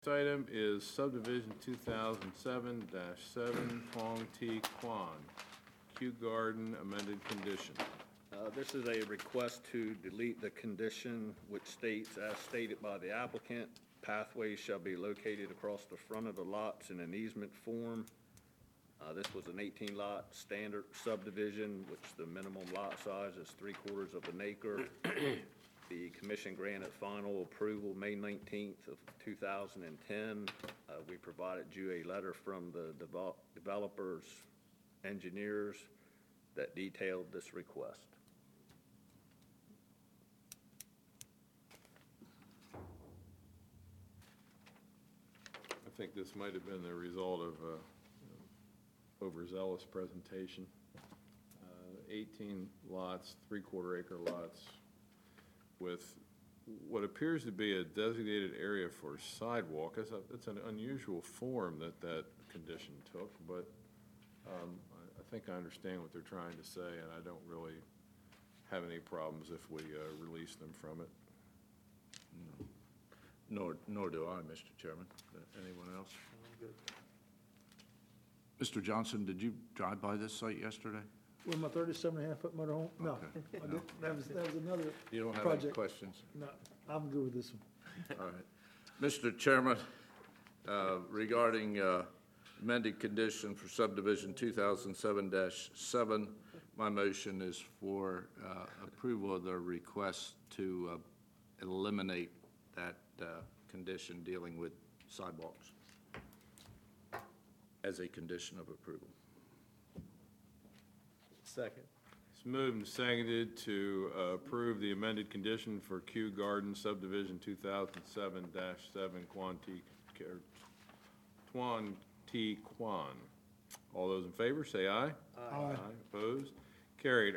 Next item is subdivision 2007-7 Quang T. Quan, Kew Garden amended condition. This is a request to delete the condition which states, as stated by the applicant, pathways shall be located across the front of the lots in an easement form. This was an 18-lot standard subdivision, which the minimum lot size is 3/4 of an acre. The commission granted final approval May 19th of 2010. We provided you a letter from the developers, engineers that detailed this request. I think this might have been the result of overzealous presentation. 18 lots, 3/4 acre lots, with what appears to be a designated area for sidewalk. It's an unusual form that condition took, but I think I understand what they're trying to say, and I don't really have any problems if we release them from it. Nor do I, Mr. Chairman. Anyone else? Mr. Johnson, did you drive by this site yesterday? With my 37.5-foot motor home? No, Okay. I didn't. That was another You don't have any project. questions? No, I'm good with this one. All right. Mr. Chairman, regarding amended condition for subdivision 2007-7, my motion is for approval of the request to eliminate that condition dealing with sidewalks as a condition of approval. Second. It's moved and seconded to approve the amended condition for Kew Garden subdivision 2007-7 Quan T. Quan. All those in favor, say aye. Aye. Opposed? Carried.